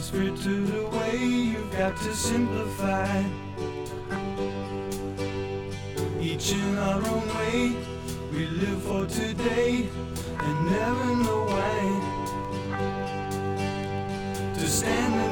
is frittered away. You've got to simplify. Each in our own way, we live for today and never know why. To stand